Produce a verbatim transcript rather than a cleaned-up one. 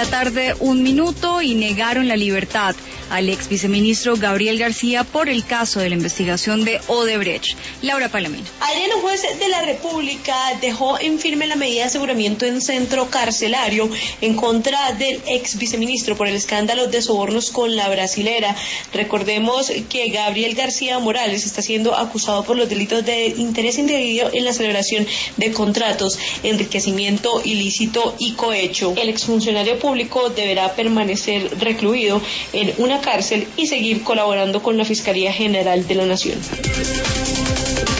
la tarde, un minuto, y negaron la libertad al ex viceministro Gabriel García por el caso de la investigación de Odebrecht. Laura Palomino. Ayer un juez de la República dejó en firme la medida de aseguramiento en centro carcelario en contra del ex viceministro por el escándalo de sobornos con la brasilera. Recordemos que Gabriel García Morales está siendo acusado por los delitos de interés indebido en la celebración de contratos, enriquecimiento ilícito y cohecho. El exfuncionario público deberá permanecer recluido en una cárcel y seguir colaborando con la Fiscalía General de la Nación.